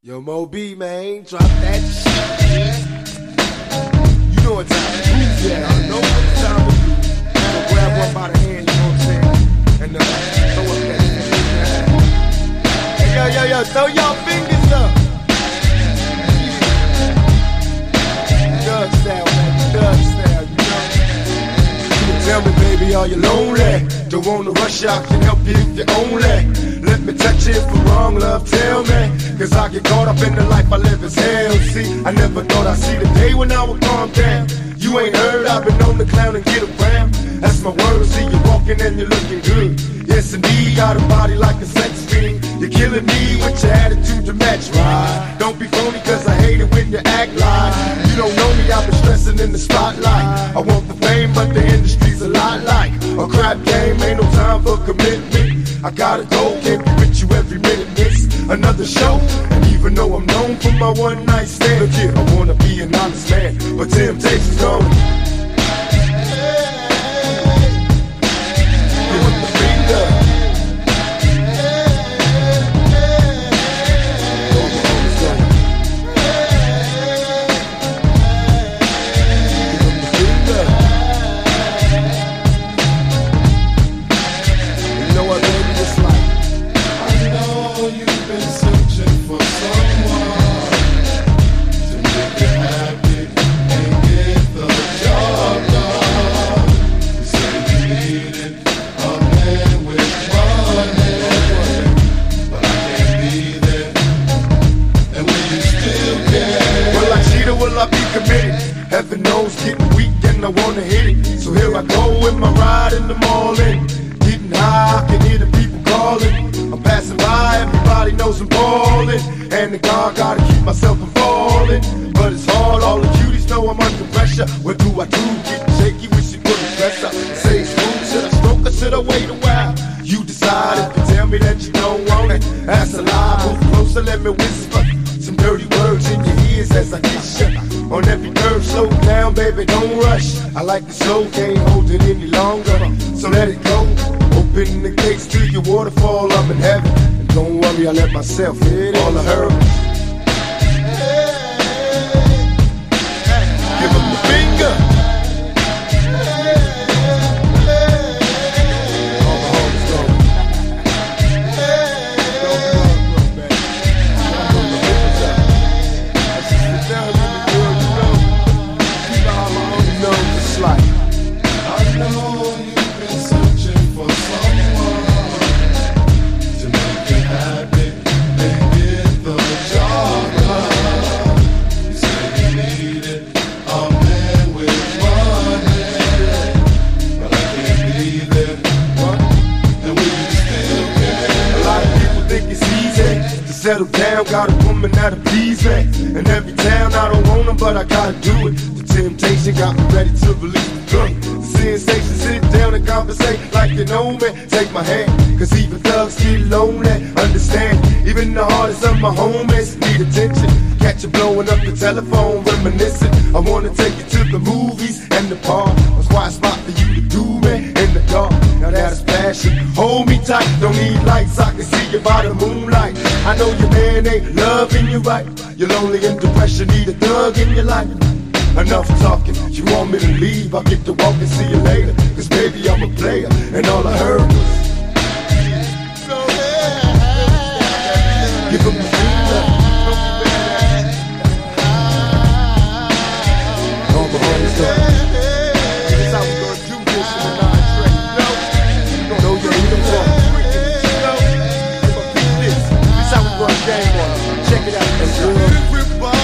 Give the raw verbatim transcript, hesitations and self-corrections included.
Yo, Mo B, man, drop that shit. You know what time to do, yeah. I know what time to do. So grab one by the hand, you know what I'm saying? And uh, throw up that shit. Hey, yo, yo, yo, throw your fingers up. Thug style, man, thug style, you know? Tell me, baby, are you lonely? Don't wanna rush out, can help you if you're only. Let me touch you if we're wrong, love, tell me. Cause I get caught up in the life I live as hell. See, I never thought I'd see the day when I would calm down. You ain't heard, I've been on the clown and get around. That's my word, see you walking and you're looking good. Yes indeed, got a body like a sex fiend. You're killing me with your attitude to match, right? Don't be phony cause I hate it when you act like you don't know me, I've been stressing in the spotlight. I want the fame but the industry's a lot like a crap game, ain't no time for commitment. I gotta go, can't be with you every minute, miss another show. And even though I'm known for my one night stand, look here, I wanna be an honest man, but temptation's gone. Give up the finger. Heaven knows getting weak and I wanna hit it. So here I go in my ride in the morning. Getting high, I can hear the people calling. I'm passing by, everybody knows I'm ballin'. And the God gotta keep myself from falling. But it's hard, all the cuties know I'm under pressure. What do I do? Getting shaky, wish you couldn't dress up. Say smooth, should I stroke or should I wait a while? You decide if you tell me that you don't want it. That's a lie, move closer, let me whisper some dirty words in your ears as I kiss you. On every curve, slow down, baby, don't rush. I like the slow, can't hold it any longer. So let it go, open the gates to your waterfall, I'm in heaven. And don't worry, I let myself hit all the hurdles. Give them the finger. Settle down, got a woman that'll please me. In every town, I don't want them, but I gotta do it. The temptation got me ready to release the gun. The sensation, sit down and conversate like you know me. Take my hand, cause even thugs get lonely. Understand, even the hardest of my homies need attention. Catch you blowing up the telephone, reminiscing. I wanna take you to the movies and the park. A quiet spot for you to do me in the dark. Now that's passion. Hold me tight, don't need lights, I can see you by the moonlight. I know your man ain't loving you right. You're lonely and depression, need a thug in your life. Enough talking, you want me to leave, I'll get to walk and see you later. Cause baby, I'm a player, and all I heard was give him the finger. All my homies go. This how we gonna do this in the nine track, you know? You know you ain't the wrong. Check it out, girl.